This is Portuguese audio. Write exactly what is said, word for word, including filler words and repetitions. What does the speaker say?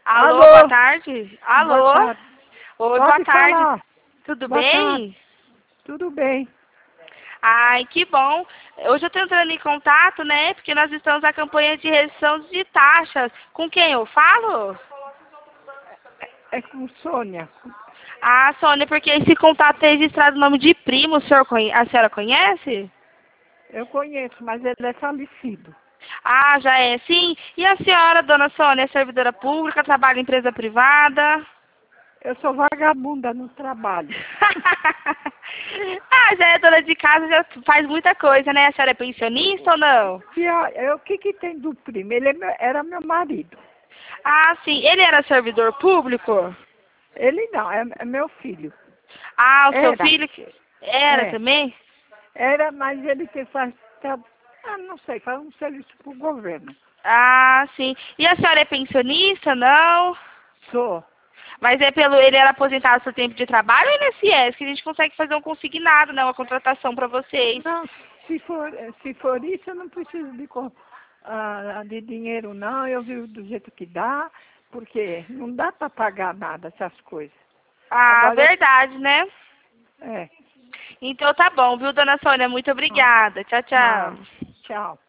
Alô, Alô? boa tarde. Alô? Boa tarde. Oi, Pode boa tarde. falar. Tudo Boa bem? tarde. Tudo bem. Ai, que bom. Hoje eu estou entrando em contato, né? Porque nós estamos na campanha de redução de taxas. Com quem eu falo? É com Sônia. Ah, Sônia, porque esse contato é registrado no nome de primo. O senhor conhe... A senhora conhece? Eu conheço, mas ele é falecido. Ah, já é. Sim. E a senhora, dona Sônia, é servidora pública, trabalha em empresa privada? Eu sou vagabunda no trabalho. Ah, já é dona de casa, já faz muita coisa, né? A senhora é pensionista ou não? E a- eu- o que que tem do primo? Ele é meu- era meu marido. Ah, sim. Ele era servidor público? Ele não, é, é meu filho. Ah, o seu Era. filho que era É. também? Era, mas ele que faz, tra- ah, não sei, faz um serviço pro governo. Ah, sim. E a senhora é pensionista, não? Sou. Mas é pelo ele era aposentado por tempo de trabalho ou I N S S, que a gente consegue fazer um consignado, né? Uma contratação para vocês. Não, se for, se for isso, eu não preciso de, co- ah, de dinheiro, não. Eu vivo do jeito que dá, porque não dá para pagar nada essas coisas. Ah, Agora, verdade, né? é, Então tá bom, viu, dona Sônia? Muito ah, obrigada. Tchau, não, tchau. tchau.